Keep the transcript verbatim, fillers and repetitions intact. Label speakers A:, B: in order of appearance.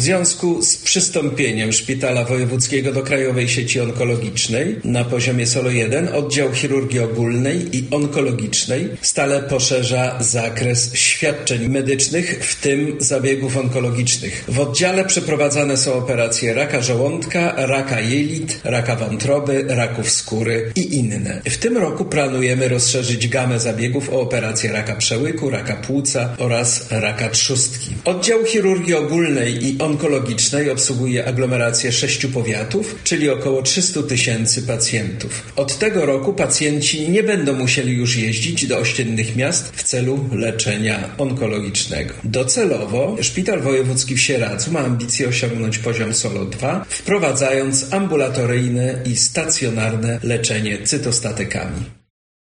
A: W związku z przystąpieniem Szpitala Wojewódzkiego do Krajowej Sieci Onkologicznej na poziomie SOLO jeden oddział chirurgii ogólnej i onkologicznej stale poszerza zakres świadczeń medycznych, w tym zabiegów onkologicznych. W oddziale przeprowadzane są operacje raka żołądka, raka jelit, raka wątroby, raków skóry i inne. W tym roku planujemy rozszerzyć gamę zabiegów o operacje raka przełyku, raka płuca oraz raka trzustki. Oddział chirurgii ogólnej i onkologicznej obsługuje aglomerację sześciu powiatów, czyli około trzysta tysięcy pacjentów. Od tego roku pacjenci nie będą musieli już jeździć do ościennych miast w celu leczenia onkologicznego. Docelowo Szpital Wojewódzki w Sieradzu ma ambicje osiągnąć poziom SOLO dwa, wprowadzając ambulatoryjne i stacjonarne leczenie cytostatykami.